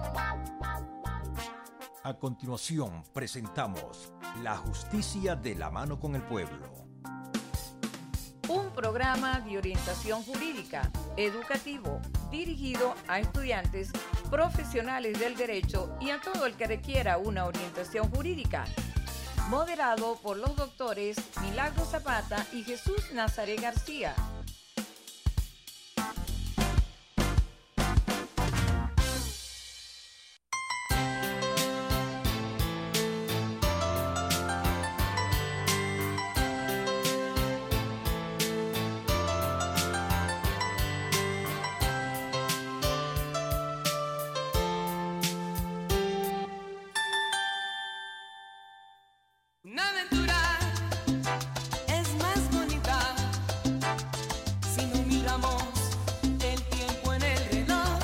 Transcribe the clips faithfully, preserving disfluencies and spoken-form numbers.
A continuación, presentamos La Justicia de la mano con el pueblo. Un programa de orientación jurídica, educativo, dirigido a estudiantes, profesionales del derecho y a todo el que requiera una orientación jurídica. Moderado por los doctores Milagro Zapata y Jesús Nazaret García. Una aventura es más bonita si no miramos el tiempo en el reloj.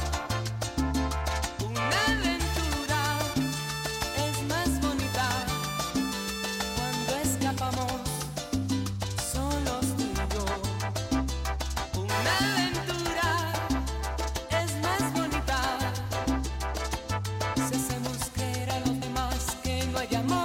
Una aventura es más bonita cuando escapamos solos tú y yo. Una aventura es más bonita si hacemos creer a los demás que no hay amor.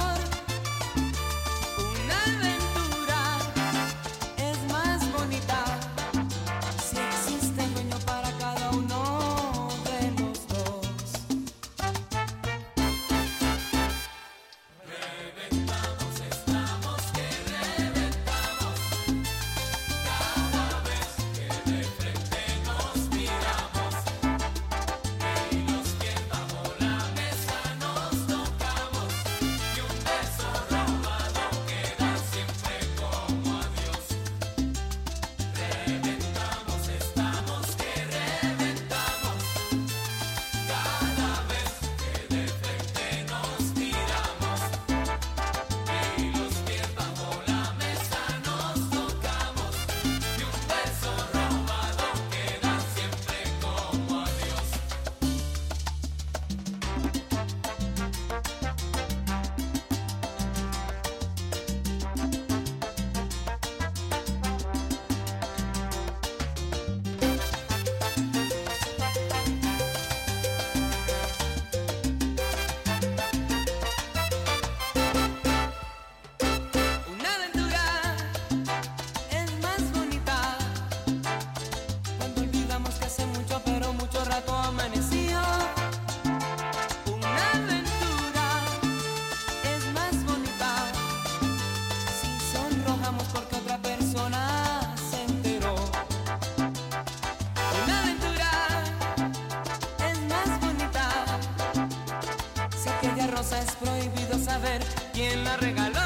Es prohibido saber quién la regaló.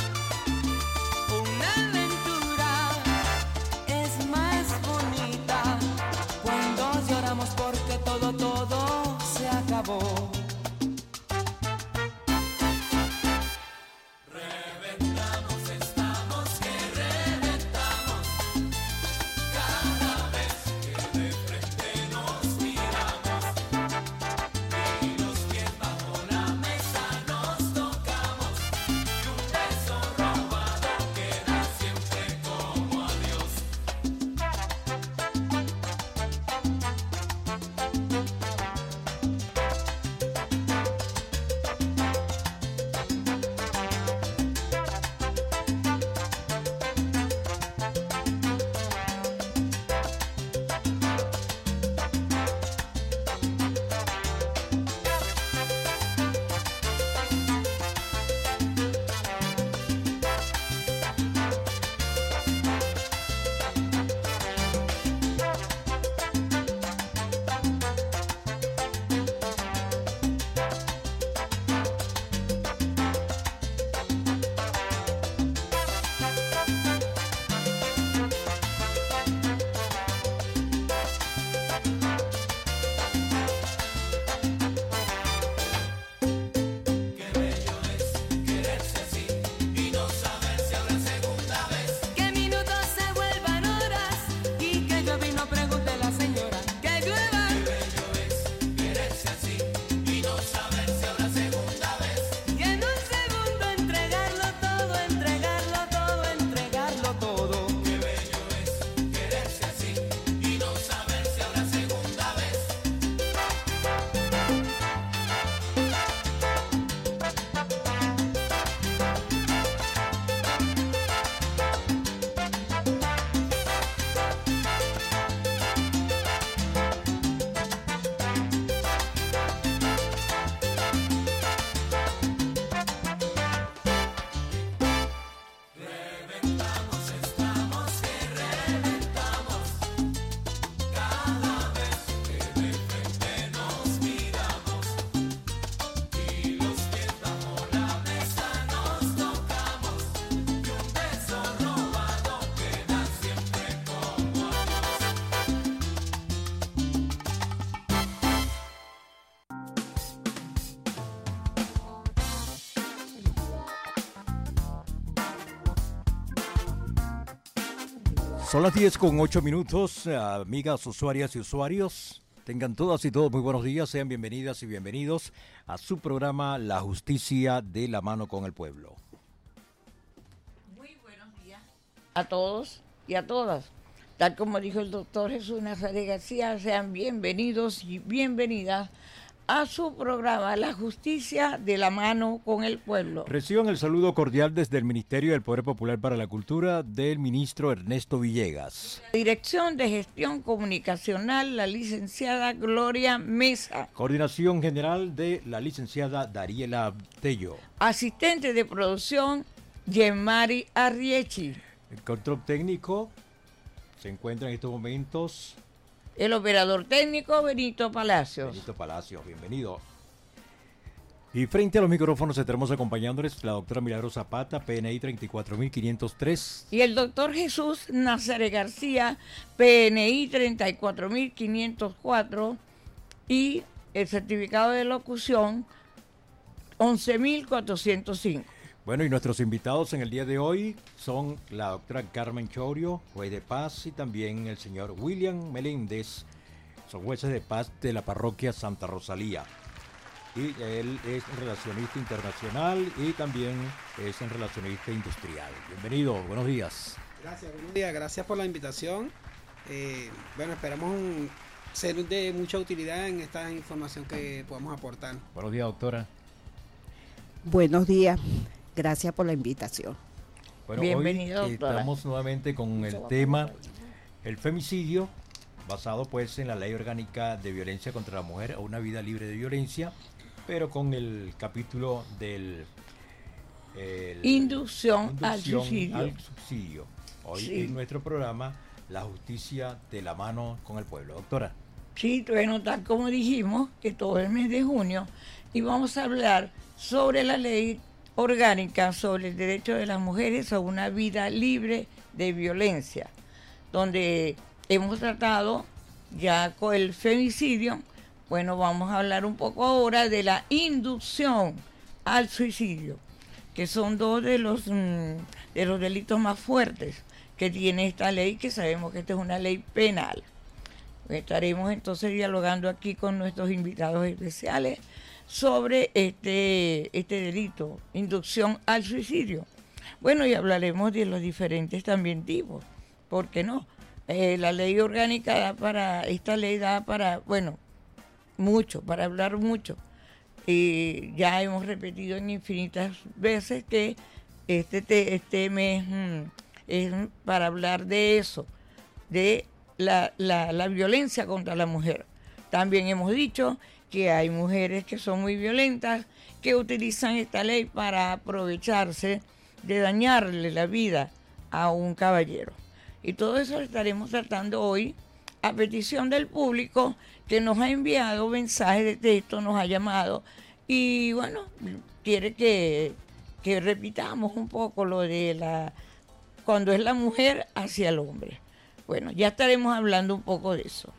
Una aventura es más bonita cuando lloramos porque todo, todo se acabó. Y Son las diez con ocho minutos, amigas usuarias y usuarios. Tengan todas y todos muy buenos días, sean bienvenidas y bienvenidos a su programa La Justicia de la Mano con el Pueblo. Muy buenos días a todos y a todas. Tal como dijo el doctor Jesús Nazaret García, sean bienvenidos y bienvenidas a su programa La Justicia de la Mano con el Pueblo. Reciban el saludo cordial desde el Ministerio del Poder Popular para la Cultura del ministro Ernesto Villegas. Dirección de Gestión Comunicacional, la licenciada Gloria Mesa. Coordinación general de la licenciada Dariela Tello. Asistente de producción, Yemari Arriechi. El control técnico se encuentra en estos momentos el operador técnico, Benito Palacios. Benito Palacios, bienvenido. Y frente a los micrófonos estaremos acompañándoles la doctora Milagro Zapata, P N I treinta y cuatro mil quinientos tres. Y el doctor Jesús Nazaret García, P N I treinta y cuatro mil quinientos cuatro. Y el certificado de locución, once mil cuatrocientos cinco. Bueno, y nuestros invitados en el día de hoy son la doctora Carmen Chorio, juez de paz, y también el señor William Meléndez, son jueces de paz de la parroquia Santa Rosalía. Y él es relacionista internacional y también es un relacionista industrial. Bienvenido, buenos días. Gracias, buenos días, gracias por la invitación. Eh, bueno, esperamos un, ser de mucha utilidad en esta información que podamos aportar. Buenos días, doctora. Buenos días. Gracias por la invitación. Bueno, bienvenido, hoy doctora. Estamos nuevamente con el tema el femicidio, basado pues en la Ley Orgánica de Violencia contra la Mujer a una vida libre de violencia, pero con el capítulo del el, inducción, inducción al suicidio. al suicidio. Hoy Sí. en nuestro programa La Justicia de la Mano con el Pueblo. Doctora. Sí, bueno, tal como dijimos, que todo el mes de junio, y vamos a hablar sobre la ley orgánica sobre el derecho de las mujeres a una vida libre de violencia, donde hemos tratado ya con el femicidio. Bueno, vamos a hablar un poco ahora de la inducción al suicidio, que son dos de los, mm, de los delitos más fuertes que tiene esta ley, que sabemos que esta es una ley penal. Estaremos entonces dialogando aquí con nuestros invitados especiales sobre este, este delito, inducción al suicidio. Bueno, y hablaremos de los diferentes también tipos, ¿por qué no? Eh, la ley orgánica da para, esta ley da para, bueno, mucho, para hablar mucho. Y ya hemos repetido en infinitas veces que este, te, este mes mm, es para hablar de eso, de la, la, la violencia contra la mujer. También hemos dicho que hay mujeres que son muy violentas, que utilizan esta ley para aprovecharse de dañarle la vida a un caballero. Y todo eso lo estaremos tratando hoy a petición del público, que nos ha enviado mensajes de texto, nos ha llamado y bueno, quiere que, que repitamos un poco lo de la cuando es la mujer hacia el hombre. Bueno, ya estaremos hablando un poco de eso.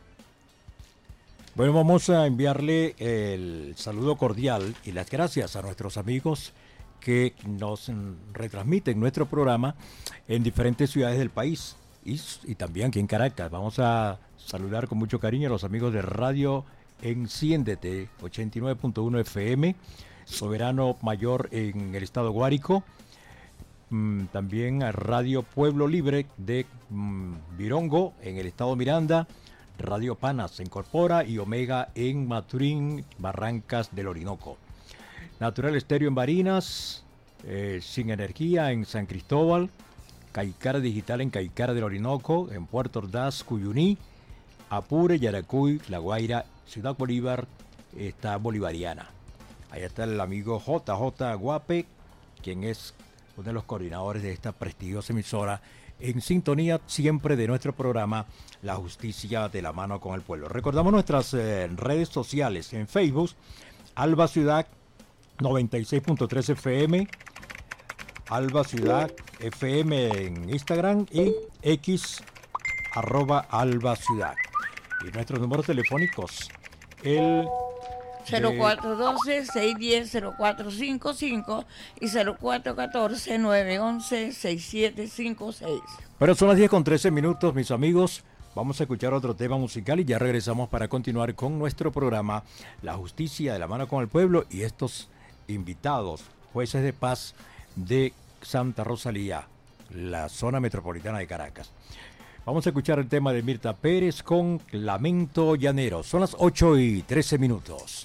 Bueno, vamos a enviarle el saludo cordial y las gracias a nuestros amigos que nos retransmiten nuestro programa en diferentes ciudades del país y, y también aquí en Caracas. Vamos a saludar con mucho cariño a los amigos de Radio Enciéndete ochenta y nueve punto uno F M, Soberano Mayor en el estado Guárico, mm, también a Radio Pueblo Libre de mm, Virongo en el estado Miranda, Radio Panas en Corpora y Omega en Maturín, Barrancas del Orinoco. Natural Estéreo en Barinas, eh, Sin Energía en San Cristóbal, Caicara Digital en Caicara del Orinoco, en Puerto Ordaz, Cuyuní, Apure, Yaracuy, La Guaira, Ciudad Bolívar, está Bolivariana. Ahí está el amigo J J Guape, quien es uno de los coordinadores de esta prestigiosa emisora, en sintonía siempre de nuestro programa La Justicia de la Mano con el Pueblo. Recordamos nuestras eh, redes sociales en Facebook, Alba Ciudad noventa y seis punto tres F M, Alba Ciudad F M en Instagram y X arroba Alba Ciudad. Y nuestros números telefónicos, el cero cuatro uno dos, seis uno cero, cero cuatro cinco cinco y cero cuatro uno cuatro, nueve uno uno, seis siete cinco seis. Pero son las diez con trece minutos, mis amigos. Vamos a escuchar otro tema musical y ya regresamos para continuar con nuestro programa La Justicia de la Mano con el Pueblo y estos invitados, jueces de paz de Santa Rosalía, la zona metropolitana de Caracas. Vamos a escuchar el tema de Mirta Pérez con Lamento Llanero. Son las ocho y trece minutos.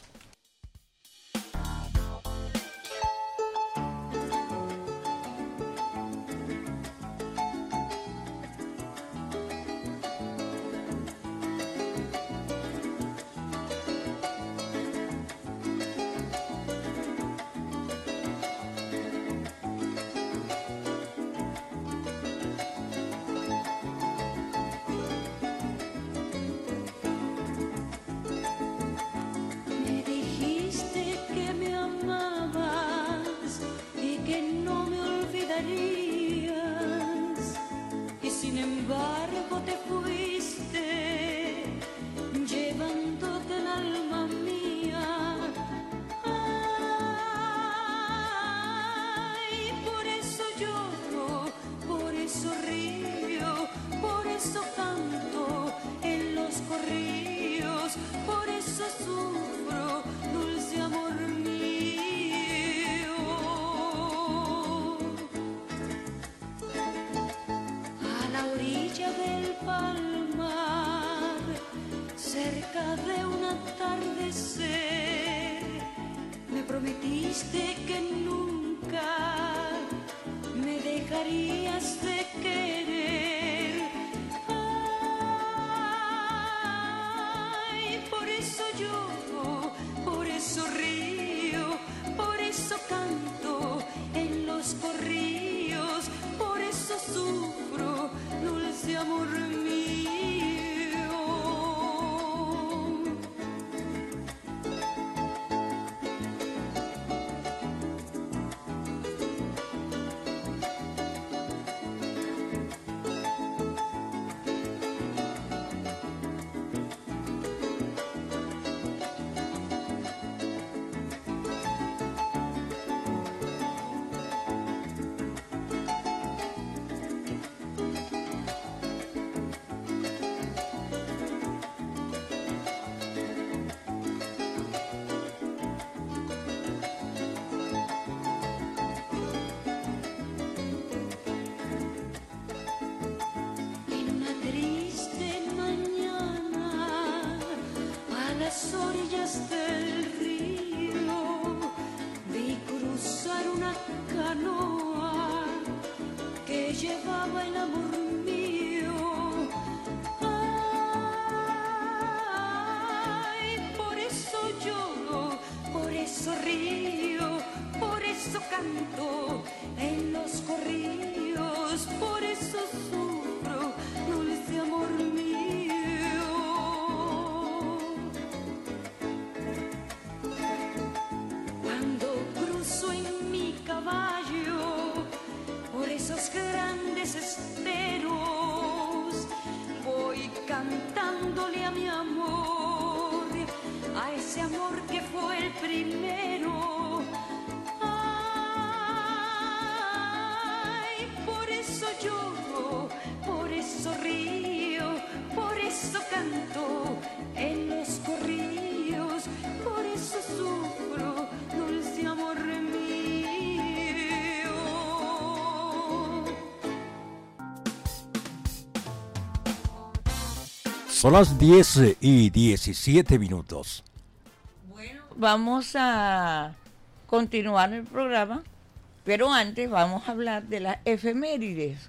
Son las diez y diecisiete minutos. Bueno, vamos a continuar el programa, pero antes vamos a hablar de las efemérides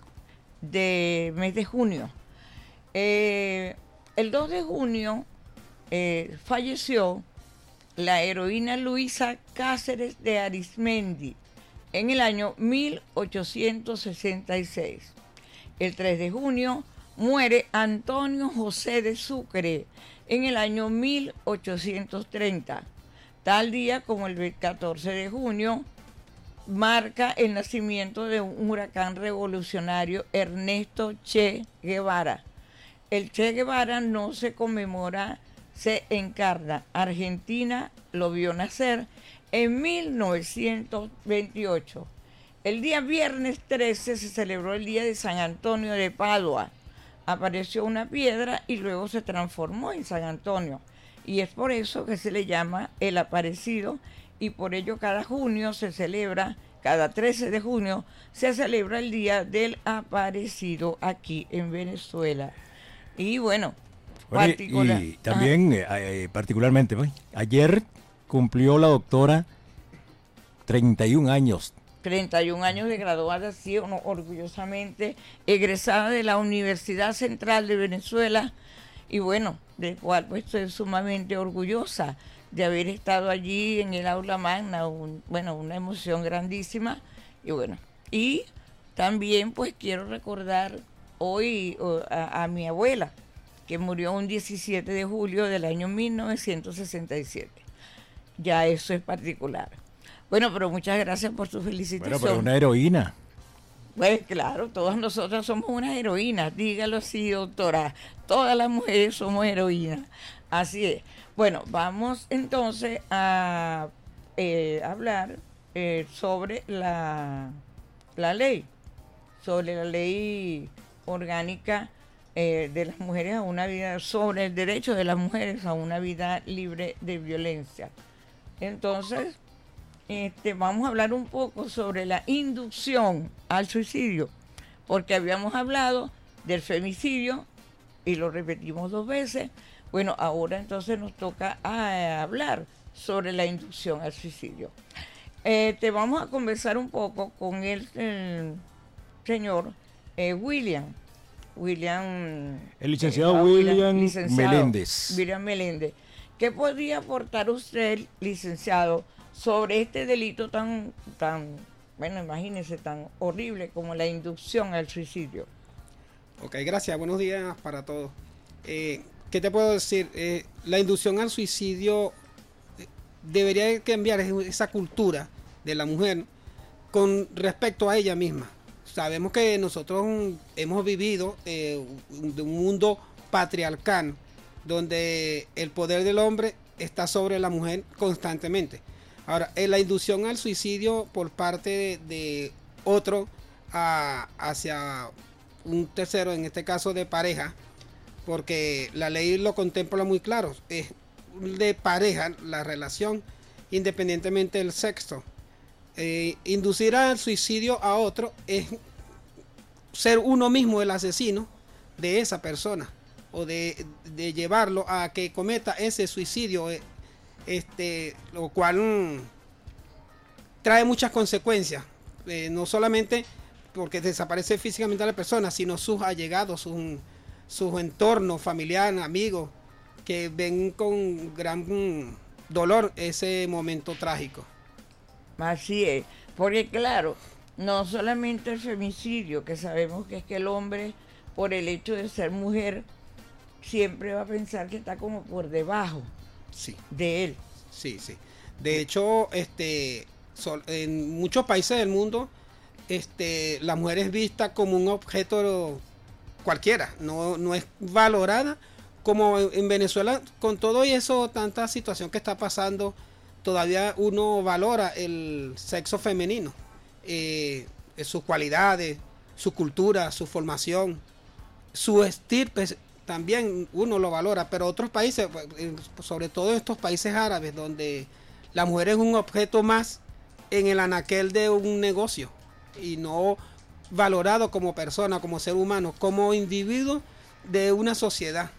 del mes de junio. Eh, el dos de junio eh, falleció la heroína Luisa Cáceres de Arizmendi en el año mil ochocientos sesenta y seis. El tres de junio muere Antonio José de Sucre en el año mil ochocientos treinta. Tal día como el catorce de junio marca el nacimiento de un huracán revolucionario, Ernesto Che Guevara. El Che Guevara no se conmemora se encarna. Argentina lo vio nacer en mil novecientos veintiocho. El día viernes trece se celebró el día de San Antonio de Padua. Apareció una piedra y luego se transformó en San Antonio. Y es por eso que se le llama el aparecido, y por ello cada junio se celebra, cada trece de junio, se celebra el Día del Aparecido aquí en Venezuela. Y bueno, Oye, particular, y también, eh, eh, particularmente, ¿no? Ayer cumplió la doctora treinta y un años. treinta y un años de graduada, sí, no, orgullosamente egresada de la Universidad Central de Venezuela, y bueno, de cual pues estoy sumamente orgullosa de haber estado allí en el aula magna, un, bueno, una emoción grandísima, y bueno, y también pues quiero recordar hoy uh, a, a mi abuela, que murió un diecisiete de julio del año mil novecientos sesenta y siete. Ya eso es particular. Bueno, pero muchas gracias por su felicitación. Bueno, pero una heroína. Pues claro, todas nosotras somos unas heroínas, dígalo así, doctora. Todas las mujeres somos heroínas. Así es. Bueno, vamos entonces a eh, hablar eh, sobre la, la ley, sobre la ley orgánica eh, de las mujeres a una vida, sobre el derecho de las mujeres a una vida libre de violencia. Entonces, Este, vamos a hablar un poco sobre la inducción al suicidio, porque habíamos hablado del femicidio y lo repetimos dos veces. Bueno, ahora entonces nos toca a, a hablar sobre la inducción al suicidio. Eh, te vamos a conversar un poco con el, el señor eh, William. William. El licenciado eh, William licenciado Meléndez. William Meléndez. ¿Qué podría aportar usted, licenciado, sobre este delito tan, tan, bueno, imagínense, tan horrible como la inducción al suicidio? Ok, gracias. Buenos días para todos. Eh, ¿Qué te puedo decir? Eh, la inducción al suicidio debería cambiar esa cultura de la mujer con respecto a ella misma. Sabemos que nosotros hemos vivido eh, de un mundo patriarcal donde el poder del hombre está sobre la mujer constantemente. Ahora, en la inducción al suicidio por parte de, de otro a, hacia un tercero, en este caso de pareja, porque la ley lo contempla muy claro, es de pareja la relación independientemente del sexo. Eh, inducir al suicidio a otro es ser uno mismo el asesino de esa persona o de, de llevarlo a que cometa ese suicidio. Eh, Este, lo cual mmm, trae muchas consecuencias, eh, no solamente porque desaparece físicamente a la persona, sino sus allegados, sus, su entorno familiar, amigos, que ven con gran mmm, dolor ese momento trágico. Así es, porque claro, no solamente el femicidio, que sabemos que es que el hombre, por el hecho de ser mujer, siempre va a pensar que está como por debajo. Sí. De él. Sí, sí. De hecho, este, sol, en muchos países del mundo, este, la mujer es vista como un objeto cualquiera, no, no es valorada como en Venezuela, con todo y eso, tanta situación que está pasando, todavía uno valora el sexo femenino, eh, sus cualidades, su cultura, su formación, su estirpe. También uno lo valora, pero otros países, sobre todo estos países árabes, donde la mujer es un objeto más en el anaquel de un negocio y no valorado como persona, como ser humano, como individuo de una sociedad.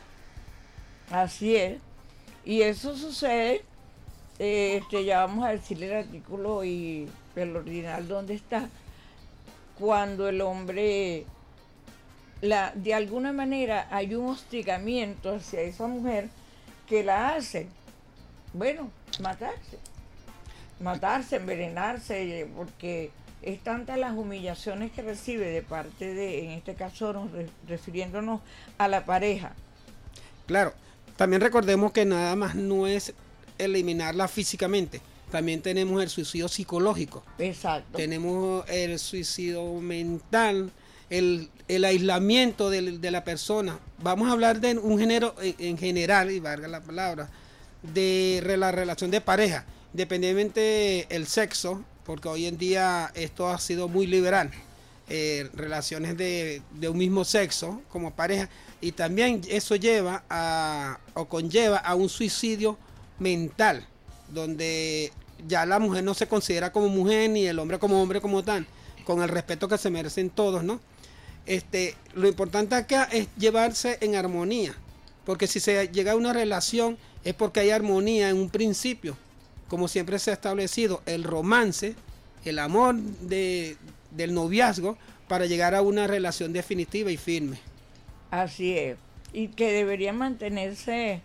Así es. Y eso sucede, eh, este, ya vamos a decirle el artículo y el ordinal dónde está, cuando el hombre... La, de alguna manera hay un hostigamiento hacia esa mujer que la hace, bueno, matarse, matarse, envenenarse, porque es tantas las humillaciones que recibe de parte de, en este caso nos re, refiriéndonos a la pareja. Claro, también recordemos que nada más no es eliminarla físicamente, también tenemos el suicidio psicológico. Exacto. Tenemos el suicidio mental, el, el aislamiento de, de la persona. Vamos a hablar de un género en, en general, y valga la palabra, de re, la relación de pareja, independientemente del sexo, porque hoy en día esto ha sido muy liberal, eh, relaciones de, de un mismo sexo como pareja, y también eso lleva a, o conlleva a un suicidio mental, donde ya la mujer no se considera como mujer, ni el hombre como hombre como tal, con el respeto que se merecen todos, ¿no? Este, lo importante acá es llevarse en armonía, porque si se llega a una relación es porque hay armonía en un principio, como siempre se ha establecido, el romance, el amor de, del noviazgo, para llegar a una relación definitiva y firme. Así es, y que debería mantenerse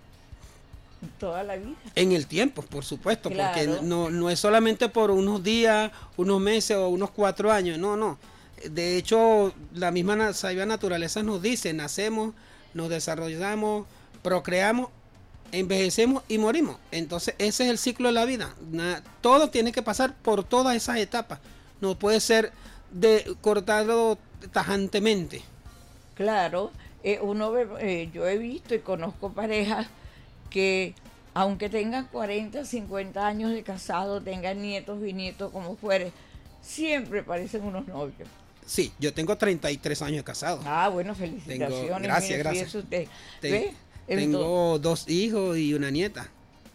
toda la vida. En el tiempo, por supuesto, Claro. porque no, no es solamente por unos días, unos meses o unos cuatro años, no, no. De hecho, la misma sabia naturaleza nos dice, nacemos, nos desarrollamos, procreamos, envejecemos y morimos. Entonces, ese es el ciclo de la vida. Todo tiene que pasar por todas esas etapas. No puede ser de cortado tajantemente. Claro, eh, uno ve, eh, yo he visto y conozco parejas que aunque tengan cuarenta, cincuenta años de casado, tengan nietos, bisnietos, como fuere, siempre parecen unos novios. Sí, yo tengo treinta y tres años de casado. Ah, bueno, felicitaciones. Tengo, gracias, mire, gracias. fíjese usted. Ten- ¿Ve? tengo dos hijos y una nieta.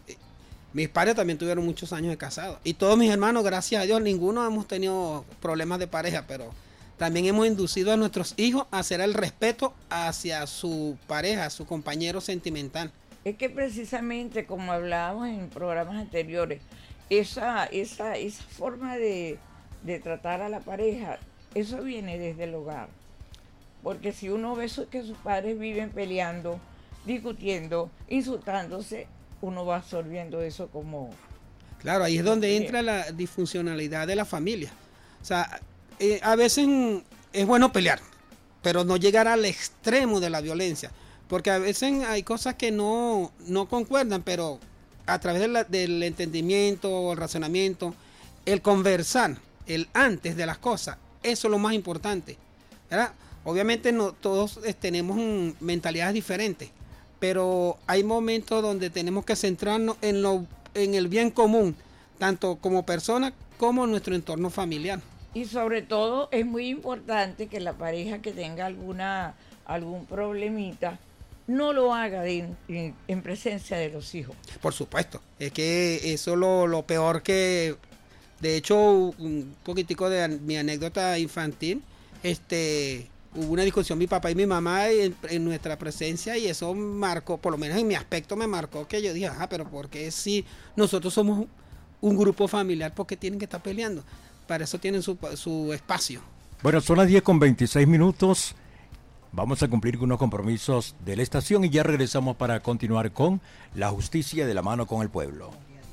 Mis padres también tuvieron muchos años de casado. Y todos mis hermanos, gracias a Dios, ninguno hemos tenido problemas de pareja, pero también hemos inducido a nuestros hijos a hacer el respeto hacia su pareja, su compañero sentimental. Es que precisamente, como hablábamos en programas anteriores, esa, esa, esa forma de, de tratar a la pareja, eso viene desde el hogar. Porque si uno ve que sus padres viven peleando, discutiendo, insultándose, uno va absorbiendo eso como... Claro, ahí es donde entra la disfuncionalidad de la familia. O sea, eh, a veces es bueno pelear, pero no llegar al extremo de la violencia. Porque a veces hay cosas que no, no concuerdan, pero a través de la, del entendimiento, el razonamiento, el conversar, el antes de las cosas, eso es lo más importante, ¿verdad? Obviamente no todos eh, tenemos um, mentalidades diferentes, pero hay momentos donde tenemos que centrarnos en, lo, en el bien común, tanto como persona como en nuestro entorno familiar. Y sobre todo es muy importante que la pareja que tenga alguna algún problemita no lo haga de, en, en presencia de los hijos. Por supuesto, es que eso es lo, lo peor que, de hecho, un poquitico de mi anécdota infantil, este, hubo una discusión mi papá y mi mamá en, en nuestra presencia y eso marcó, por lo menos en mi aspecto me marcó que yo dije, ah, pero ¿por qué si nosotros somos un grupo familiar, por qué tienen que estar peleando? Para eso tienen su, su espacio. Bueno, son las diez con veintiséis minutos. Vamos a cumplir con unos compromisos de la estación y ya regresamos para continuar con La Justicia de la Mano con el Pueblo.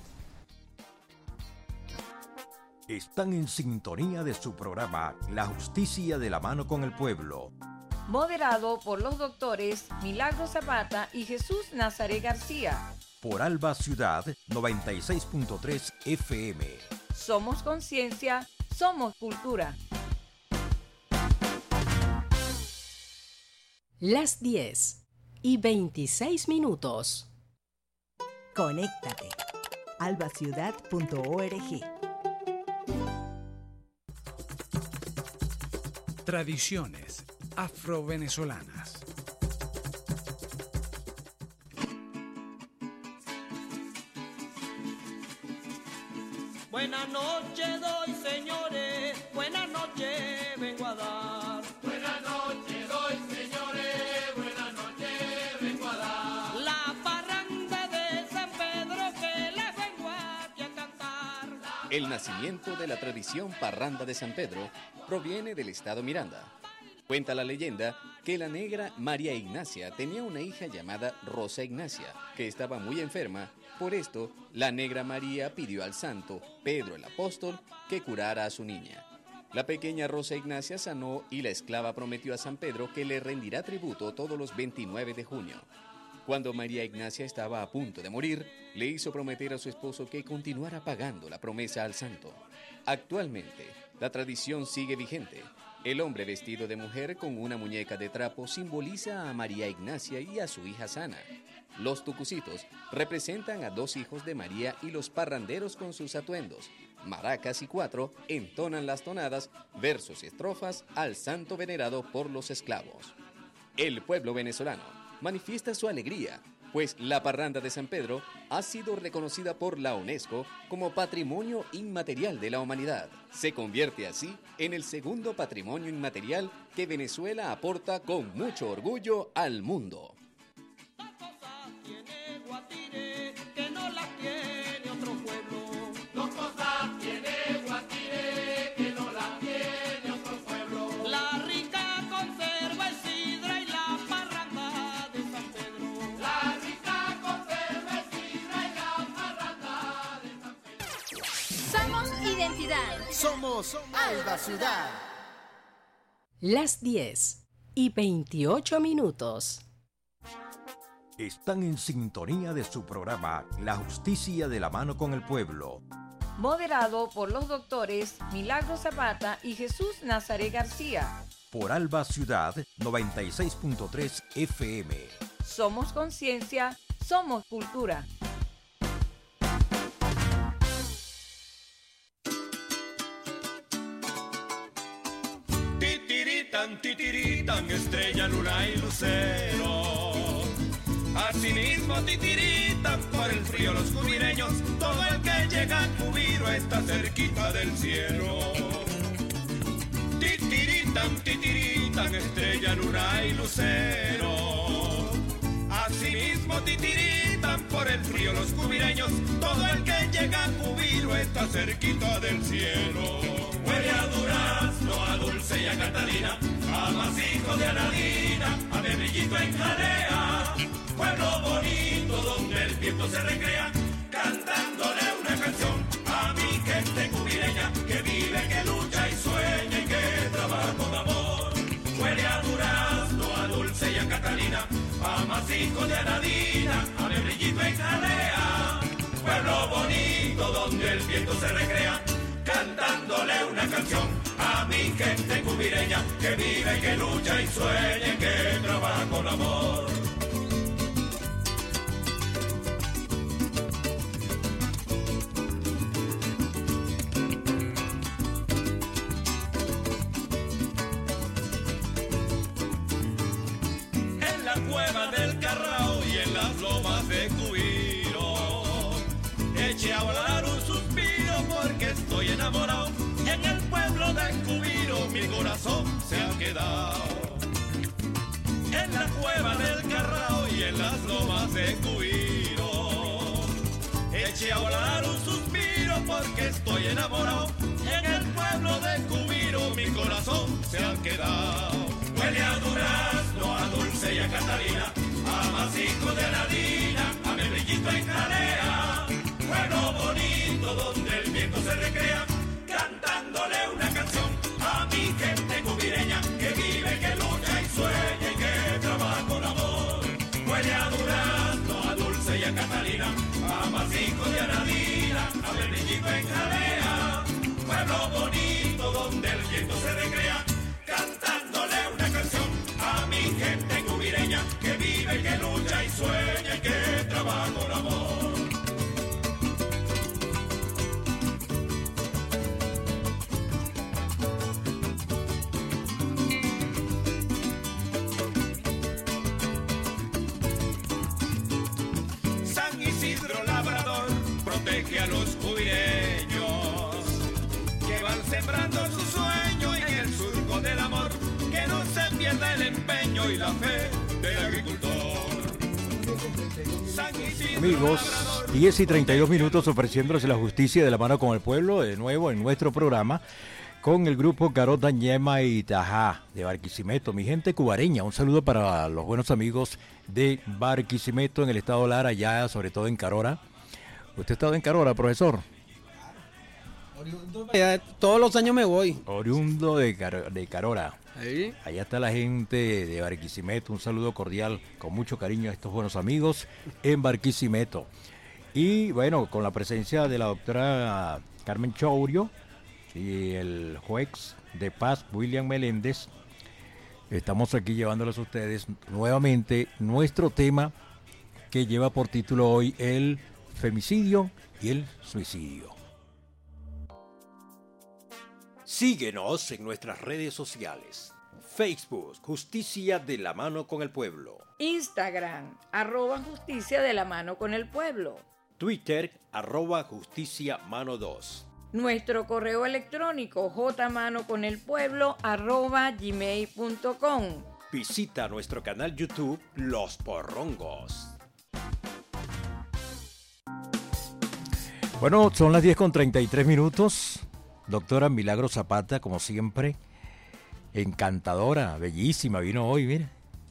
Están en sintonía de su programa La Justicia de la Mano con el Pueblo. Moderado por los doctores Milagro Zapata y Jesús Nazaret García. Por Alba Ciudad noventa y seis punto tres F M. Somos conciencia, somos cultura. Las diez y veintiséis minutos. Conéctate. alba ciudad punto org. Tradiciones afro-venezolanas. Buenas noches doy, señores, buenas noches vengo a dar. Buenas noches doy, señores, buenas noches vengo a dar. La parranda de San Pedro que les vengo aquí a cantar. El nacimiento de la tradición parranda de San Pedro proviene del estado Miranda. Cuenta la leyenda que la negra María Ignacia tenía una hija llamada Rosa Ignacia, que estaba muy enferma. Por esto, la negra María pidió al santo Pedro el apóstol que curara a su niña. La pequeña Rosa Ignacia sanó y la esclava prometió a San Pedro que le rendirá tributo todos los veintinueve de junio. Cuando María Ignacia estaba a punto de morir, le hizo prometer a su esposo que continuara pagando la promesa al santo. Actualmente, la tradición sigue vigente El hombre vestido de mujer con una muñeca de trapo simboliza a María Ignacia y a su hija Sana. Los tucucitos representan a dos hijos de María y los parranderos con sus atuendos. Maracas y cuatro entonan las tonadas, versos y estrofas al santo venerado por los esclavos. El pueblo venezolano manifiesta su alegría, pues la parranda de San Pedro ha sido reconocida por la UNESCO como Patrimonio Inmaterial de la Humanidad. Se convierte así en el segundo patrimonio inmaterial que Venezuela aporta con mucho orgullo al mundo. Somos Alba Ciudad. Las diez y veintiocho minutos. Están en sintonía de su programa La Justicia de la Mano con el Pueblo. Moderado por los doctores Milagro Zapata y Jesús Nazaret García. Por Alba Ciudad noventa y seis punto tres F M. Somos conciencia, somos cultura. Titiritan, titiritan, estrella, luna y lucero. Asimismo titiritan por el frío los cubireños. Todo el que llega a Cubiro está cerquita del cielo. Titiritan, titiritan, estrella, luna y lucero. Asimismo titiritan por el frío los cubireños. Todo el que llega a Cubiro está cerquita del cielo. Huele a durazno, a dulce y a Catalina, a masijo de Anadina, a Membrillito en Jalea. Pueblo bonito donde el viento se recrea, cantándole una canción a mi gente cubireña, que vive, que lucha y sueña y que trabaja con amor. Huele a durazno, a dulce y a Catalina, a masijo de Anadina, a Membrillito en Jalea. Pueblo bonito donde el viento se recrea, cantándole una canción a mi gente cubireña, que vive, que lucha y sueña y que trabaja con amor. En la cueva del Carrao y en las lomas de Cubiro, eché a volar un suspiro porque estoy enamorado, y en el pueblo de Cubiro mi corazón se ha quedado. En la cueva del Carrao y en las lomas de Cubiro, eché a volar un suspiro porque estoy enamorado, y en el pueblo de Cubiro mi corazón se ha quedado. Huele a durazno, a dulce y a Catalina, a masijo de Anadina, a Membrillito en Jalea. Pueblo bonito donde el viento se recrea, cantándole una canción a mi gente cubireña, que vive, que lucha y sueña y que trabaja con amor. Huele a durazno, a dulce y a Catalina, a masijo de Anadina, a Membrillito en Jalea. Pueblo bonito donde el viento se recrea, cantándole una canción a mi gente cubireña, que vive, que lucha y sueña y que trabaja con amor. San Isidro Labrador protege a los cubireños que van sembrando su sueño en el surco del amor, que no se pierda el empeño y la fe del agricultor. San Isidro Amigos, Labrador, diez y treinta y dos minutos ofreciéndoles la justicia de la mano con el pueblo, de nuevo en nuestro programa, con el grupo Carota, Ñema y Tajá de Barquisimeto. Mi gente cubareña, un saludo para los buenos amigos de Barquisimeto en el estado Lara, ya sobre todo en Carora. ¿Usted ha estado en Carora, profesor? Eh, Todos los años me voy. Oriundo de, Car- de Carora. ¿Sí? Allá está la gente de Barquisimeto. Un saludo cordial, con mucho cariño a estos buenos amigos en Barquisimeto. Y bueno, con la presencia de la doctora Carmen Chourio y el juez de Paz, William Meléndez. Estamos aquí llevándoles a ustedes nuevamente nuestro tema que lleva por título hoy el femicidio y el suicidio. Síguenos en nuestras redes sociales. Facebook, Justicia de la Mano con el Pueblo. Instagram, arroba Justicia de la Mano con el Pueblo. Twitter, arroba Justicia Mano dos. Nuestro correo electrónico, jmanoconelpueblo, arroba gmail punto com. Visita nuestro canal YouTube, Los Porrongos. Bueno, son las diez con treinta y tres minutos. Doctora Milagro Zapata, como siempre, encantadora, bellísima, vino hoy, mira.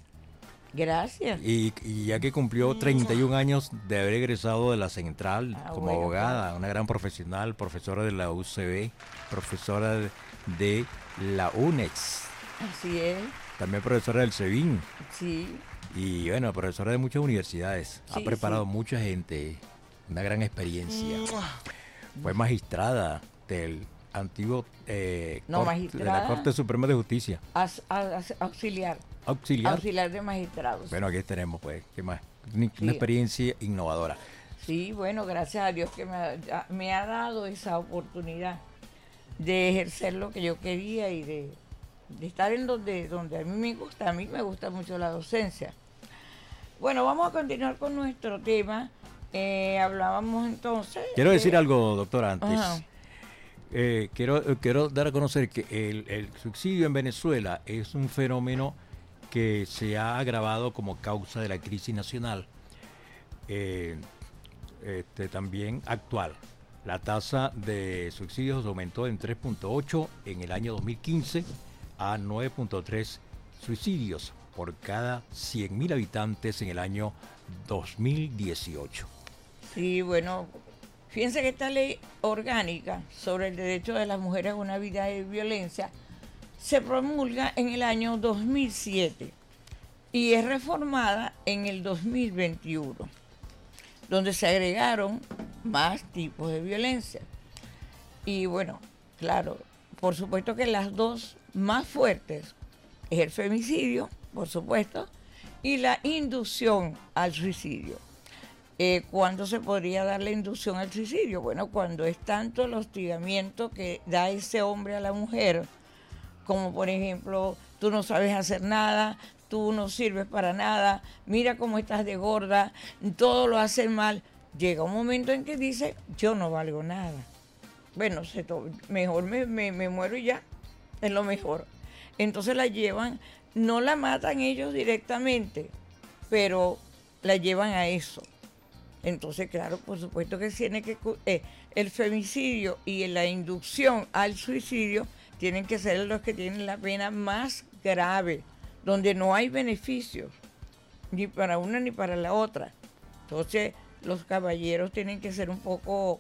Gracias. Y, y ya que cumplió treinta y un años de haber egresado de la Central Ah, como bueno, abogada, claro. una gran profesional, profesora de la U C B, profesora de, de la UNEX, Así es, también profesora del SEBIN sí. y bueno, profesora de muchas universidades. Ha Sí, preparado sí. mucha gente, una gran experiencia. Fue magistrada del antiguo eh, No, cor- de magistrada. la Corte Suprema de Justicia. As- as- auxiliar. Auxiliar. Auxiliar de magistrados. Bueno, aquí tenemos, pues, ¿qué más? Una, Sí. una experiencia innovadora. Sí, bueno, gracias a Dios que me ha, me ha dado esa oportunidad de ejercer lo que yo quería y de, de estar en donde, donde a mí me gusta. A mí me gusta mucho la docencia. Bueno, vamos a continuar con nuestro tema. Eh, hablábamos entonces... Quiero de- decir algo, doctora, antes. Ajá. Eh, quiero, eh, quiero dar a conocer que el, el suicidio en Venezuela es un fenómeno que se ha agravado como causa de la crisis nacional, eh, este, también actual. La tasa de suicidios aumentó en tres punto ocho en el año dos mil quince a nueve punto tres suicidios por cada cien mil habitantes en el año dos mil dieciocho. Sí, bueno, fíjense que esta ley orgánica sobre el derecho de las mujeres a una vida de violencia se promulga en el año dos mil siete y es reformada en el dos mil veintiuno, donde se agregaron más tipos de violencia. Y bueno, claro, por supuesto que las dos más fuertes es el femicidio, por supuesto, y la inducción al suicidio. Eh, ¿Cuándo se podría dar la inducción al suicidio? Bueno, cuando es tanto el hostigamiento que da ese hombre a la mujer, como por ejemplo, tú no sabes hacer nada, tú no sirves para nada, mira cómo estás de gorda, todo lo haces mal. Llega un momento en que dice, yo no valgo nada. Bueno, se to- mejor me, me, me muero y ya, es lo mejor. Entonces la llevan, no la matan ellos directamente, pero la llevan a eso. Entonces, claro, por supuesto que tiene que cu- eh, el femicidio y la inducción al suicidio tienen que ser los que tienen la pena más grave, donde no hay beneficios, ni para una ni para la otra. Entonces, los caballeros tienen que ser un poco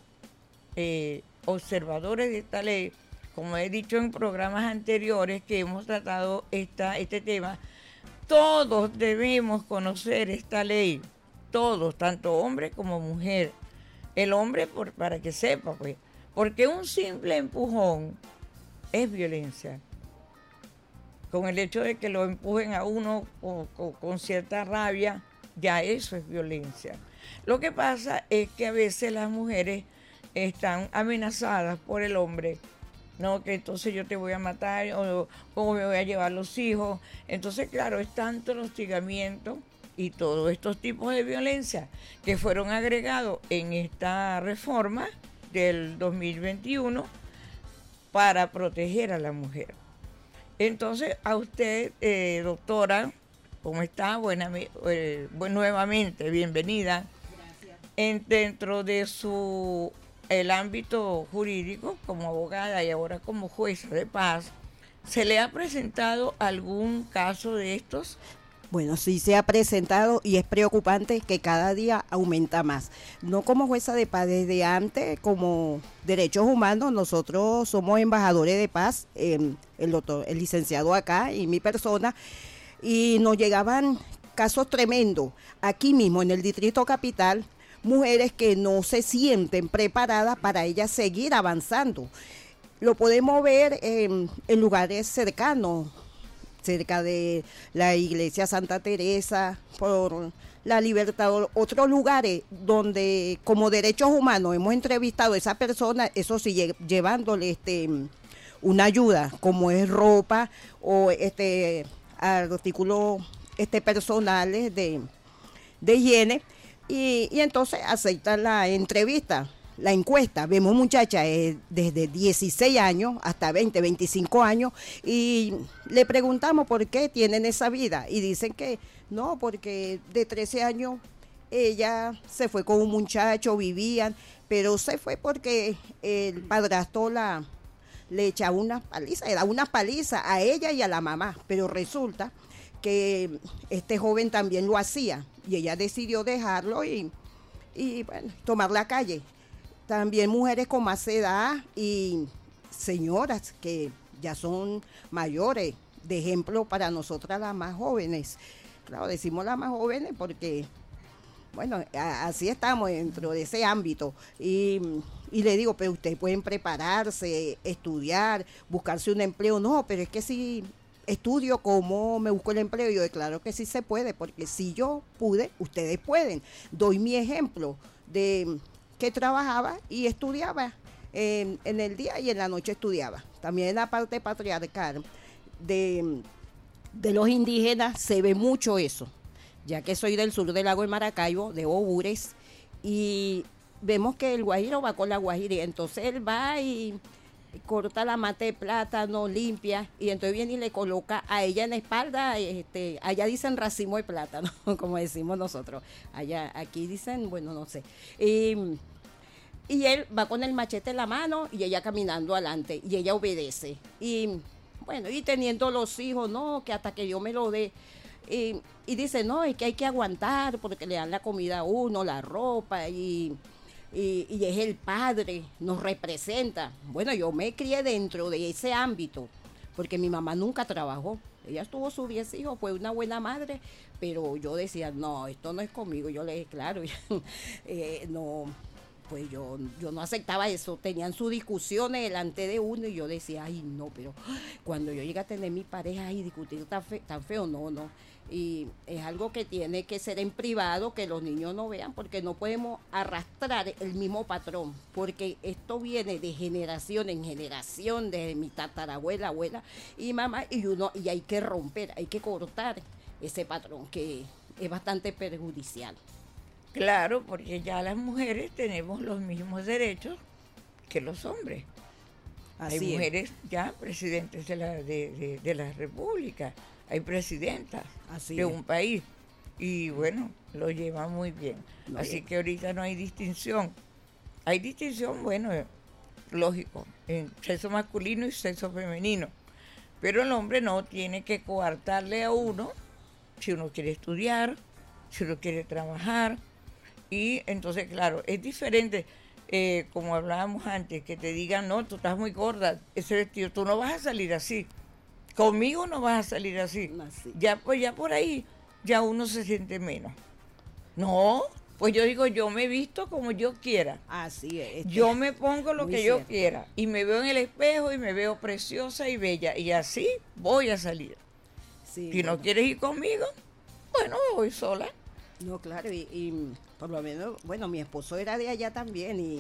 eh, observadores de esta ley. Como he dicho en programas anteriores que hemos tratado esta, este tema, todos debemos conocer esta ley, todos, tanto hombre como mujer. El hombre, por, para que sepa, pues, porque un simple empujón es violencia. Con el hecho de que lo empujen a uno con, con- con cierta rabia, ya eso es violencia. Lo que pasa es que a veces las mujeres están amenazadas por el hombre, no, que entonces yo te voy a matar o cómo me voy a llevar los hijos. Entonces, claro, es tanto el hostigamiento y todos estos tipos de violencia que fueron agregados en esta reforma del dos mil veintiuno para proteger a la mujer. Entonces, a usted, eh, doctora, ¿cómo está? Buena, eh, bueno, nuevamente, bienvenida. Gracias. En, dentro de su el ámbito jurídico, como abogada y ahora como jueza de paz, ¿se le ha presentado algún caso de estos? Bueno, sí se ha presentado y es preocupante que cada día aumenta más. No como jueza de paz, desde antes, como derechos humanos, nosotros somos embajadores de paz, eh, el doctor, el licenciado acá y mi persona, y nos llegaban casos tremendos. Aquí mismo, en el Distrito Capital, mujeres que no se sienten preparadas para ellas seguir avanzando. lo podemos ver en, en lugares cercanos, cerca de la iglesia Santa Teresa, por la Libertador, otros lugares donde como derechos humanos hemos entrevistado a esa persona, eso sí, lle- llevándole este una ayuda, como es ropa o este artículos este personales de, de higiene, y, y entonces aceptan la entrevista. La encuesta, vemos muchachas eh, desde dieciséis años hasta veinte, veinticinco años, y le preguntamos por qué tienen esa vida y dicen que no, porque de trece años ella se fue con un muchacho, vivían, pero se fue porque el padrastro la, le echaba una paliza, le daba una paliza a ella y a la mamá, pero resulta que este joven también lo hacía y ella decidió dejarlo y, y bueno, tomar la calle. También mujeres con más edad y señoras que ya son mayores, de ejemplo para nosotras las más jóvenes. Claro, decimos las más jóvenes porque, bueno, a, así estamos dentro de ese ámbito. Y, y le digo, pero ustedes pueden prepararse, estudiar, buscarse un empleo. No, pero es que si estudio, ¿cómo me busco el empleo? Yo declaro que sí se puede, porque si yo pude, ustedes pueden. Doy mi ejemplo de que trabajaba y estudiaba eh, en el día y en la noche estudiaba. También en la parte patriarcal de, de los indígenas se ve mucho eso, ya que soy del sur del lago de Maracaibo, de Obures, y vemos que el guajiro va con la guajiría, entonces él va y corta la mata de plátano, limpia, y entonces viene y le coloca a ella en la espalda, este, allá dicen racimo de plátano, como decimos nosotros, allá, aquí dicen, bueno, no sé, y, y él va con el machete en la mano y ella caminando adelante, y ella obedece, y bueno, y teniendo los hijos, no, que hasta que yo me lo dé, y, y dice, no, es que hay que aguantar, porque le dan la comida a uno, la ropa, y... Y, y es el padre, nos representa. Bueno, yo me crié dentro de ese ámbito, porque mi mamá nunca trabajó. Ella tuvo sus diez hijos, fue una buena madre, pero yo decía, no, esto no es conmigo. Yo le dije, claro, eh, no, pues yo, yo no aceptaba eso. Tenían sus discusiones delante de uno y yo decía, ay, no, pero cuando yo llegue a tener mi pareja y discutir tan, fe, tan feo, no, no. Y es algo que tiene que ser en privado, que los niños no vean, porque no podemos arrastrar el mismo patrón, porque esto viene de generación en generación, desde mi tatarabuela, abuela y mamá, y uno y hay que romper, hay que cortar ese patrón que es bastante perjudicial. Claro, porque ya las mujeres tenemos los mismos derechos que los hombres. Así hay mujeres es. ya presidentes de la, de, de, de la República. Hay presidentas Así de es. un país y bueno, lo llevan muy bien. No Así bien. que ahorita no hay distinción. Hay distinción, bueno, lógico, en sexo masculino y sexo femenino. Pero el hombre no tiene que coartarle a uno si uno quiere estudiar, si uno quiere trabajar. Y entonces, claro, es diferente, eh, como hablábamos antes, que te digan, no, tú estás muy gorda, ese vestido, tú no vas a salir así. Conmigo no vas a salir así. así. Ya, pues ya por ahí, ya uno se siente menos. No, pues yo digo, yo me visto como yo quiera. Así es. Yo me pongo lo que cierto. yo quiera. Y me veo en el espejo y me veo preciosa y bella. Y así voy a salir. Sí, si bueno. no quieres ir conmigo, bueno, voy sola. No, claro, y, y por lo menos, bueno, mi esposo era de allá también y,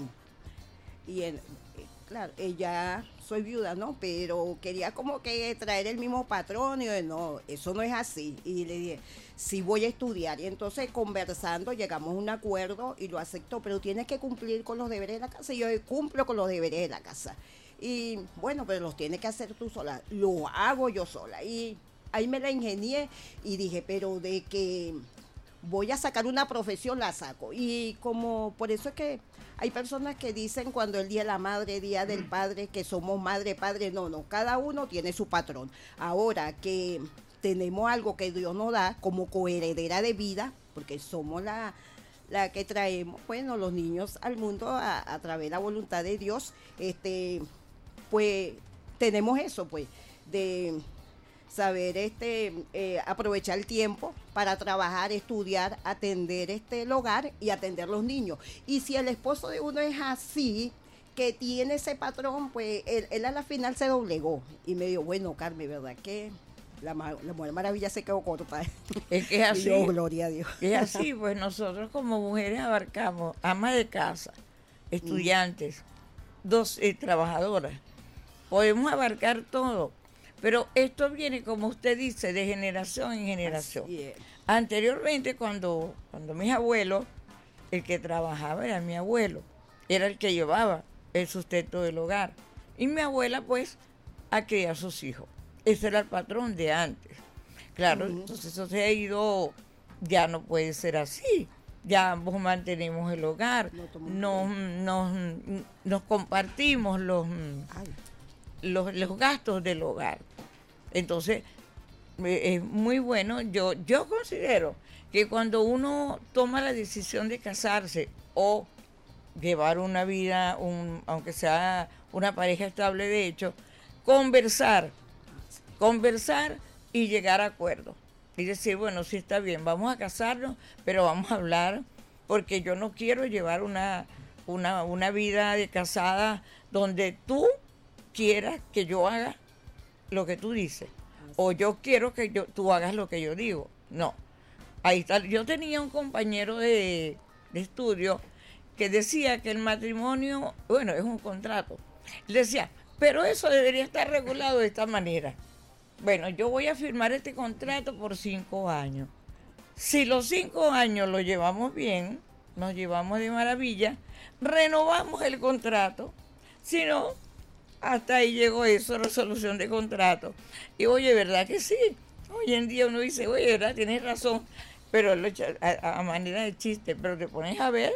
y el, claro, ella, soy viuda, ¿no? Pero quería como que traer el mismo patrón y yo, no, eso no es así. Y le dije, sí voy a estudiar. Y entonces conversando llegamos a un acuerdo y lo aceptó, pero tienes que cumplir con los deberes de la casa. Y yo cumplo con los deberes de la casa. Y bueno, pero los tienes que hacer tú sola. Lo hago yo sola. Y ahí me la ingenié y dije, pero de que voy a sacar una profesión, la saco. Y como por eso es que hay personas que dicen cuando el Día de la Madre, Día del Padre, que somos madre, padre, no, no, cada uno tiene su patrón. Ahora que tenemos algo que Dios nos da como coheredera de vida, porque somos la, la que traemos, bueno, los niños al mundo a, a través de la voluntad de Dios, este, pues tenemos eso, pues, de saber este eh, aprovechar el tiempo para trabajar, estudiar, atender este el hogar y atender los niños. Y si el esposo de uno es así, que tiene ese patrón, pues él, él a la final se doblegó y me dijo, bueno, Carmen, ¿verdad que la, la Mujer Maravilla se quedó corta? Es que es así. Y yo, gloria a Dios. Es así, pues nosotros como mujeres abarcamos amas de casa, estudiantes, mm. dos eh, trabajadoras. Podemos abarcar todo, pero esto viene, como usted dice, de generación en generación. Anteriormente, cuando, cuando mis abuelos, el que trabajaba era mi abuelo, era el que llevaba el sustento del hogar. Y mi abuela, pues, a criar a sus hijos. Ese era el patrón de antes. Claro, uh-huh. Entonces eso se ha ido, ya no puede ser así. Ya ambos mantenemos el hogar, no nos, nos, nos compartimos los, los, los gastos del hogar. Entonces, es muy bueno. Yo, yo considero que cuando uno toma la decisión de casarse o llevar una vida, un, aunque sea una pareja estable de hecho, conversar, conversar y llegar a acuerdos. Y decir, bueno, sí está bien, vamos a casarnos, pero vamos a hablar, porque yo no quiero llevar una, una, una vida de casada donde tú quieras que yo haga lo que tú dices, o yo quiero que yo, tú hagas lo que yo digo. No. Ahí está. Yo tenía un compañero de, de estudio que decía que el matrimonio, bueno, es un contrato. Él decía, pero eso debería estar regulado de esta manera. Bueno, yo voy a firmar este contrato por cinco años. Si los cinco años lo llevamos bien, nos llevamos de maravilla, renovamos el contrato. Si no, hasta ahí llegó eso, resolución de contrato. Y oye, ¿verdad que sí? Hoy en día uno dice, oye, ¿verdad? Tienes razón, pero lo, a, a manera de chiste, pero te pones a ver.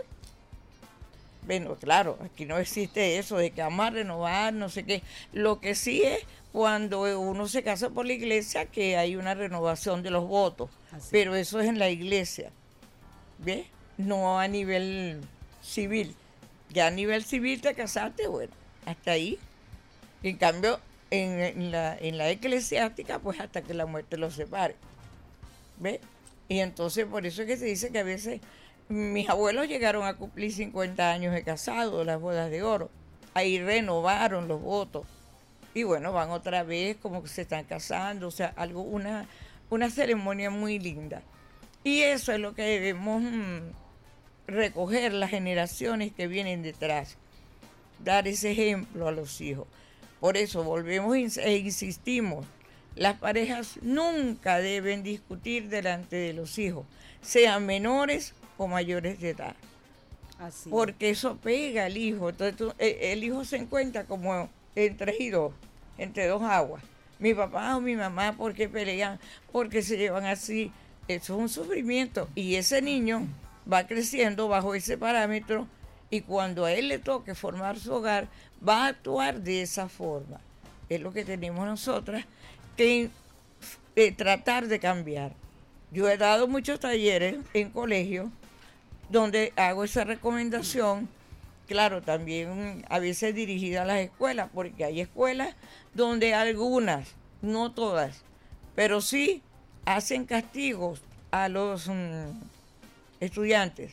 Bueno, claro, aquí no existe eso de que vamos a renovar, no sé qué. Lo que sí es cuando uno se casa por la iglesia, que hay una renovación de los votos. Así. Pero eso es en la iglesia, ¿ves? No a nivel civil. Ya a nivel civil te casaste, bueno, hasta ahí. En cambio, en, en, la, en la eclesiástica, pues hasta que la muerte los separe, ¿ves? Y entonces por eso es que se dice que a veces mis abuelos llegaron a cumplir cincuenta años de casado, las bodas de oro. Ahí renovaron los votos. Y bueno, van otra vez como que se están casando, o sea, algo, una, una ceremonia muy linda. Y eso es lo que debemos mmm, recoger las generaciones que vienen detrás. Dar ese ejemplo a los hijos. Por eso volvemos e insistimos, las parejas nunca deben discutir delante de los hijos, sean menores o mayores de edad. Así. Porque eso pega al hijo. Entonces tú, el hijo se encuentra como entre y dos, entre dos aguas. Mi papá o mi mamá, ¿por qué pelean? Porque se llevan así. Eso es un sufrimiento. Y ese niño va creciendo bajo ese parámetro y cuando a él le toque formar su hogar, va a actuar de esa forma. Es lo que tenemos nosotras que eh, tratar de cambiar. Yo he dado muchos talleres en colegios donde hago esa recomendación, claro, también a veces dirigida a las escuelas, porque hay escuelas donde algunas, no todas, pero sí hacen castigos a los um, estudiantes.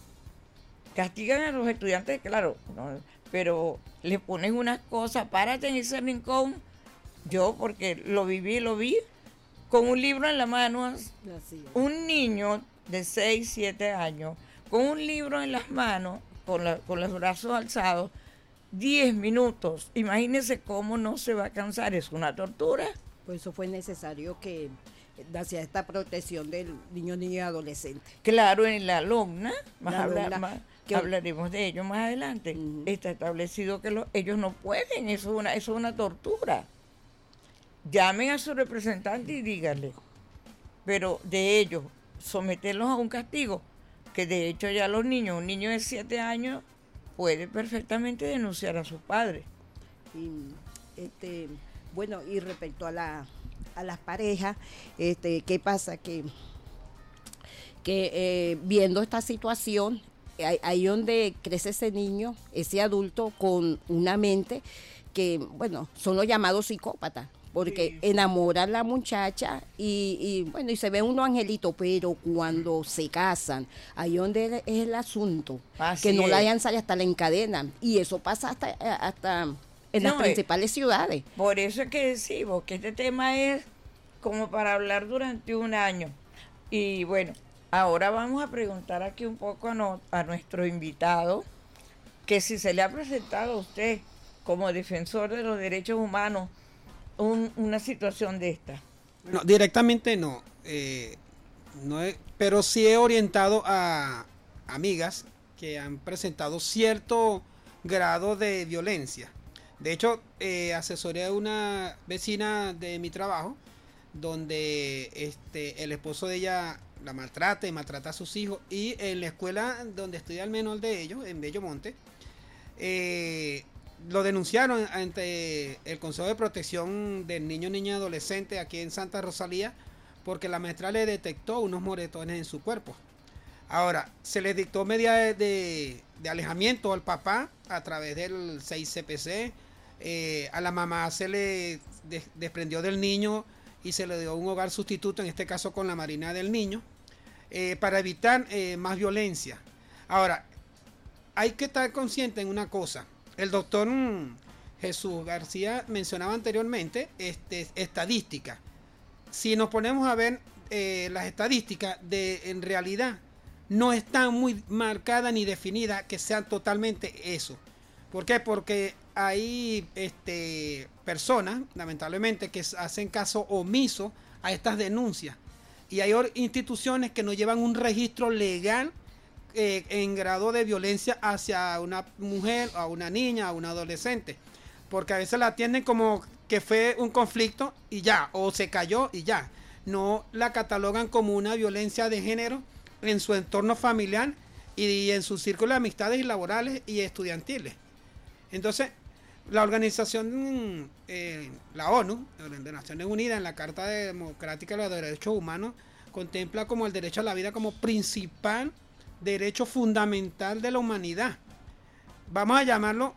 Castigan a los estudiantes, claro, ¿no? Pero le ponen unas cosas, párate en ese rincón. Yo, porque lo viví, lo vi, con un libro en la mano, un niño de seis, siete años, con un libro en las manos, con, la, con los brazos alzados, diez minutos. Imagínense cómo no se va a cansar, es una tortura. Por eso fue necesario que hacía esta protección del niño, niño y adolescente. Claro, en la alumna, más, la hablar, alumna, más que hablaremos de ello más adelante, uh-huh. Está establecido que lo, ellos no pueden, eso es, una, eso es una tortura. Llamen a su representante y díganle, pero de ellos, someterlos a un castigo, que de hecho ya los niños, un niño de siete años puede perfectamente denunciar a sus padres. Y, este, bueno, y respecto a la a las parejas, este, ¿qué pasa? Que, que eh, viendo esta situación, ahí, ahí donde crece ese niño, ese adulto con una mente que, bueno, son los llamados psicópatas, porque enamoran a la muchacha y, y bueno, y se ve uno angelito, pero cuando se casan, ahí donde es el asunto, Así que no es. la hayan salido, hasta la encadenan, y eso pasa hasta, hasta en las No, eh, principales ciudades. Por eso es que decimos que este tema es como para hablar durante un año. Y bueno, ahora vamos a preguntar aquí un poco a, no- a nuestro invitado, que si se le ha presentado a usted como defensor de los derechos humanos un- una situación de esta. No, directamente no. eh, no he- pero sí he orientado a amigas que han presentado cierto grado de violencia. De hecho, eh, asesoré a una vecina de mi trabajo donde este el esposo de ella la maltrata y maltrata a sus hijos, y en la escuela donde estudia el menor de ellos, en Bellomonte, eh, lo denunciaron ante el Consejo de Protección del Niño, Niña y Adolescente aquí en Santa Rosalía, porque la maestra le detectó unos moretones en su cuerpo. Ahora, se le dictó medida de, de, de alejamiento al papá a través del seis C P C, eh, a la mamá se le de, desprendió del niño y se le dio un hogar sustituto, en este caso con la Marina del Niño, eh, para evitar eh, más violencia. Ahora, hay que estar consciente en una cosa. El doctor mm, Jesús García mencionaba anteriormente este, estadística. Si nos ponemos a ver eh, las estadísticas, de en realidad no están muy marcadas ni definidas que sean totalmente eso. ¿Por qué? Porque hay este, personas, lamentablemente, que hacen caso omiso a estas denuncias. Y hay or- instituciones que no llevan un registro legal Eh, en grado de violencia hacia una mujer, a una niña, a un adolescente, porque a veces la atienden como que fue un conflicto y ya, o se cayó y ya, no la catalogan como una violencia de género en su entorno familiar y en su círculo de amistades y laborales y estudiantiles. Entonces, la organización, eh, la ONU, de Naciones Unidas, en la Carta Democrática de los Derechos Humanos, contempla como el derecho a la vida como principal derecho fundamental de la humanidad. Vamos a llamarlo,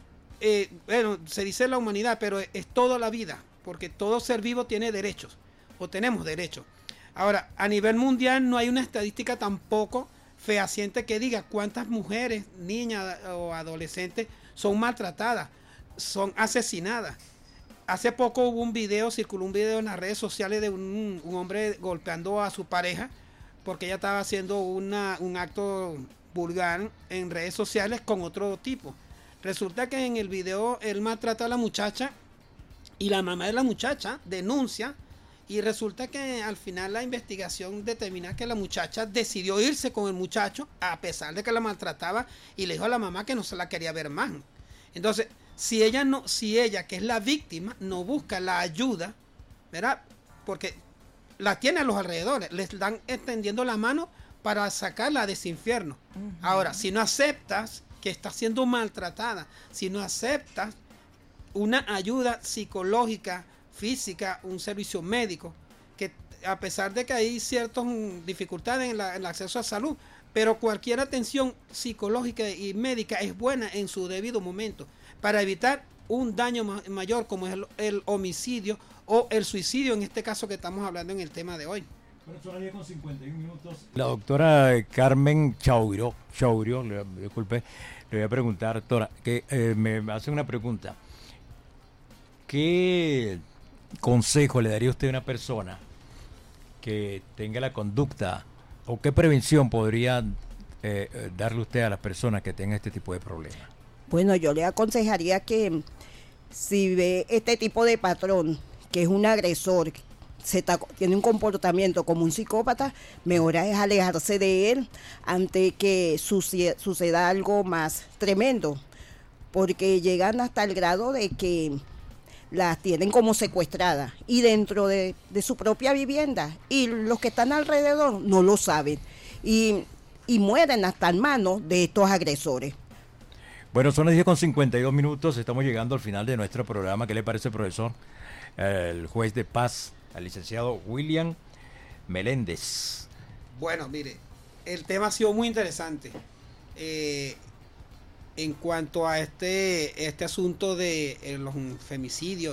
eh, bueno, se dice la humanidad, pero es, es toda la vida, porque todo ser vivo tiene derechos, o tenemos derechos. Ahora, a nivel mundial no hay una estadística tampoco fehaciente que diga cuántas mujeres, niñas o adolescentes son maltratadas, son asesinadas. Hace poco hubo un video, circuló un video en las redes sociales de un, un hombre golpeando a su pareja, porque ella estaba haciendo una, un acto vulgar en redes sociales con otro tipo. Resulta que en el video él maltrata a la muchacha y la mamá de la muchacha denuncia, y resulta que al final la investigación determina que la muchacha decidió irse con el muchacho a pesar de que la maltrataba, y le dijo a la mamá que no se la quería ver más. Entonces, si ella no, si ella que es la víctima no busca la ayuda, ¿verdad? Porque la tiene a los alrededores, le están extendiendo la mano para sacarla de ese infierno. Uh-huh. Ahora, si no aceptas que está siendo maltratada, si no aceptas una ayuda psicológica, física, un servicio médico, que a pesar de que hay ciertas dificultades en, la, en el acceso a salud, pero cualquier atención psicológica y médica es buena en su debido momento para evitar un daño ma- mayor como es el, el homicidio o el suicidio, en este caso que estamos hablando en el tema de hoy. Bueno, son las diez con cincuenta y un minutos. La doctora Carmen Chaurio, Chaurio, le, disculpe, le voy a preguntar, doctora, que eh, me hace una pregunta. ¿Qué consejo le daría usted a una persona que tenga la conducta, o qué prevención podría eh, darle usted a las personas que tengan este tipo de problemas? Bueno, yo le aconsejaría que si ve este tipo de patrón, que es un agresor, se está, tiene un comportamiento como un psicópata, mejor es alejarse de él antes que suceda, suceda algo más tremendo, porque llegan hasta el grado de que las tienen como secuestradas y dentro de, de su propia vivienda, y los que están alrededor no lo saben y, y mueren hasta en manos de estos agresores. Bueno, son las diez con cincuenta y dos minutos, estamos llegando al final de nuestro programa. ¿Qué le parece, profesor? El juez de paz, el licenciado William Meléndez. Bueno, mire, el tema ha sido muy interesante. Eh, en cuanto a este, este asunto de eh, los femicidios y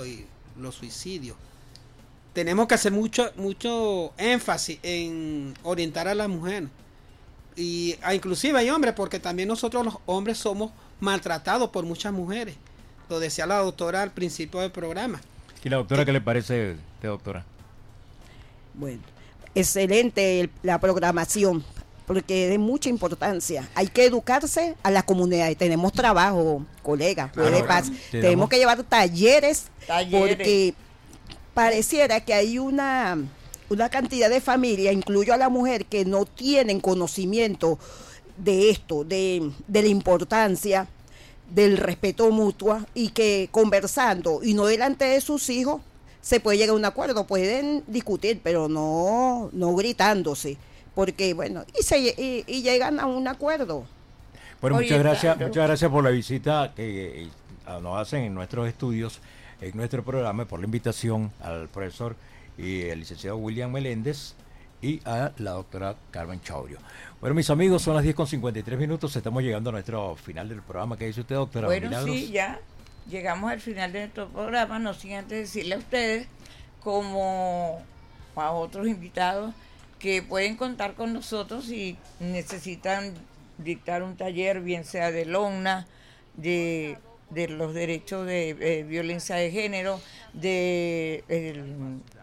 los suicidios. Tenemos que hacer mucho, mucho énfasis en orientar a la mujer. Y a, inclusive hay hombres, porque también nosotros los hombres somos maltratados por muchas mujeres. Lo decía la doctora al principio del programa. ¿Y la doctora qué le parece, de doctora? Bueno, excelente la programación, porque es de mucha importancia. Hay que educarse a la comunidad. Tenemos trabajo, colegas, Claro, de paz. tenemos- Tenemos que llevar talleres, Talleres. porque pareciera que hay una, una cantidad de familias, incluyo a la mujer, que no tienen conocimiento de esto, de, de la importancia del respeto mutuo, y que conversando y no delante de sus hijos se puede llegar a un acuerdo. Pueden discutir, pero no no gritándose, porque bueno, y se y, y llegan a un acuerdo. Bueno, muchas gracias, Orientando. muchas gracias por la visita que eh, nos hacen en nuestros estudios, en nuestro programa, por la invitación al profesor y el licenciado William Meléndez y a la doctora Carmen Chaurio. Bueno, mis amigos, son las diez con cincuenta y tres minutos, estamos llegando a nuestro final del programa. ¿Qué dice usted, doctora? Bueno, Milagros? sí, ya llegamos al final de nuestro programa, no sin antes decirle a ustedes, como a otros invitados, que pueden contar con nosotros si necesitan dictar un taller, bien sea de LONA, de, de los derechos de eh, violencia de género, de el